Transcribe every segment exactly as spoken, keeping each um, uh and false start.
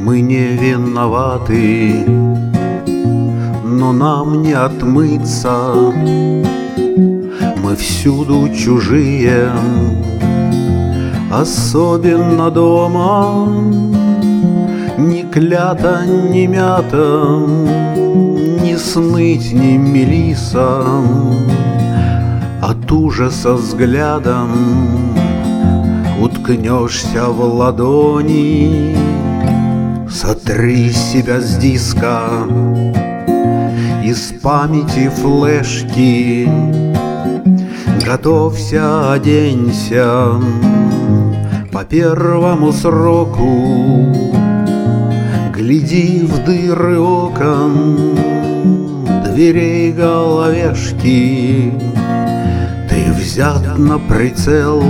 Мы не виноваты, но нам не отмыться. Мы всюду чужие, особенно дома. Ни клята, ни мята, ни смыть, ни мелиса. От ужаса взглядом уткнешься в ладони. Сотри себя с диска, из памяти флешки. Готовься, оденься по первому сроку. Гляди в дыры окон, дверей головешки. Ты взят на прицел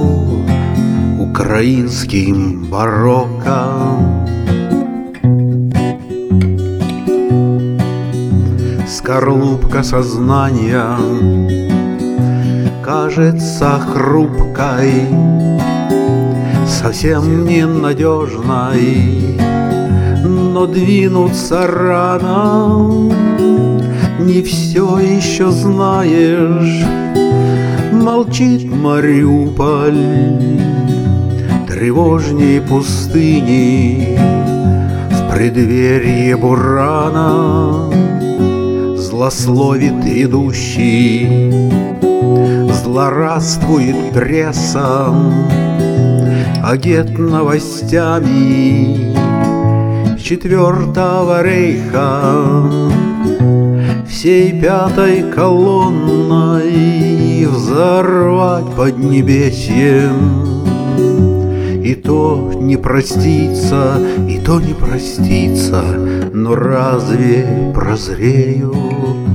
украинским барокко. Скорлупка сознания кажется хрупкой, совсем ненадежной, но двинуться рано. Не все еще знаешь, молчит Мариуполь, тревожней пустыни в преддверии бурана. Злословит идущий, злорадствует пресса, агент новостями Четвертого рейха. Всей пятой колонной взорвать поднебесьем. И то не простится, и то не простится, но разве прозреют